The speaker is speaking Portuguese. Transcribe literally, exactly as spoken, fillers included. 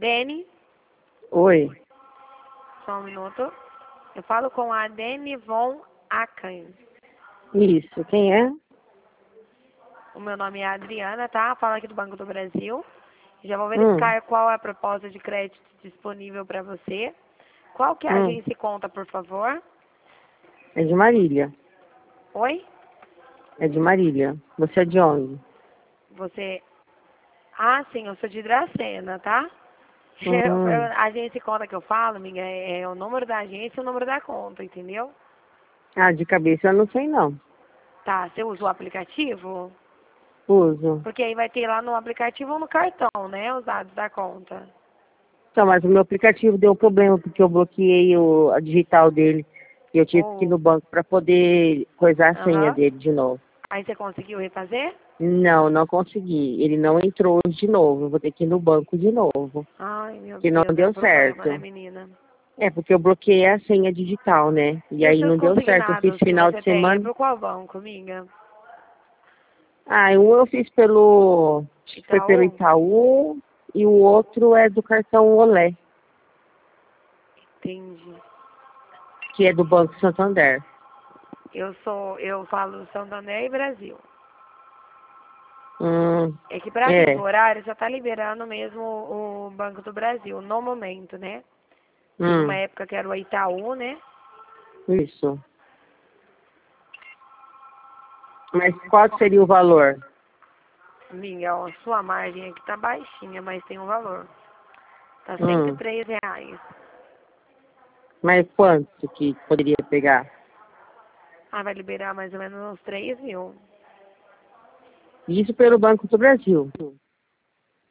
Dene, Oi, só um minuto. Eu falo com a Dene von Akan. isso, quem é? O meu nome é Adriana, tá? Falo aqui do Banco do Brasil. Já vou Hum, verificar qual é a proposta de crédito disponível para você. Qual que é a hum, agência e conta, por favor? é de Marília, Oi? é de Marília. Você é de onde? Você... Ah, sim, eu sou de Dracena, tá? Eu, Hum, eu- a agência e conta que eu falo, amiga, é, é o número da agência e o número da conta, entendeu? ah, de cabeça eu não sei não. Tá, você usa o aplicativo? Uso. Porque aí vai ter lá no aplicativo ou no cartão, né, os dados da conta. Então, mas o meu aplicativo deu problema porque eu bloqueei o, a digital dele e eu tive que ir Ou, no banco para poder coisar a senha aham. dele de novo. Aí você conseguiu refazer? Não, não consegui. Ele não entrou hoje de novo. Eu vou ter que ir no banco de novo. Ai, meu Que não Deus, é um deu problema, né, certo. menina? É, porque eu bloqueei a senha digital, né? E E os aí seus não deu certo. Eu fiz consignados que final de você tem, é semana. por qual banco, amiga? Ah, um eu fiz pelo. Acho que foi pelo Itaú? Itaú e o outro é do cartão Olé, Entendi. que é do Banco Santander. Eu sou, eu falo Santander e Brasil. Hum, É que pra vir pro é. horário já tá liberando mesmo o Banco do Brasil, no momento, né? Teve uma Hum, época que era o Itaú, né? isso. Mas qual seria o valor? Minha, ó, sua margem aqui tá baixinha, mas tem um valor. Tá cento e Hum, três reais. mas quanto que poderia pegar? Ah, vai liberar mais ou menos uns três mil. Isso pelo Banco do Brasil.